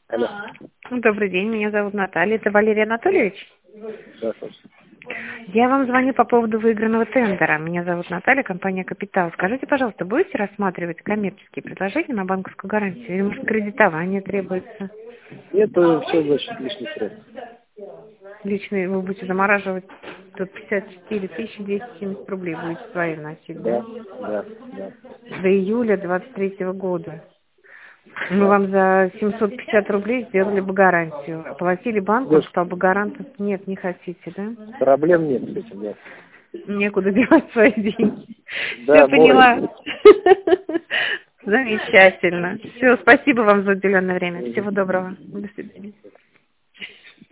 Алло. Добрый день, меня зовут Наталья. Это Валерий Анатольевич? Да, собственно. Я вам звоню по поводу выигранного тендера. Меня зовут Наталья, компания «Капитал». Скажите, пожалуйста, будете рассматривать коммерческие предложения на банковскую гарантию? Или, может, кредитование требуется? Это все значит лишних средств. Лично вы будете замораживать тут 54 270 рублей будете свои вносить, да? Да. До июля 23 года. Мы Да. вам за 750 рублей сделали бы гарантию. Оплатили банк, он Без стал бы гарантом. Нет, не хотите, да? проблем нет с этим, да. Некуда девать свои деньги. Все Да, поняла. мой. Замечательно. Все, спасибо вам за уделенное время. Всего доброго. До свидания.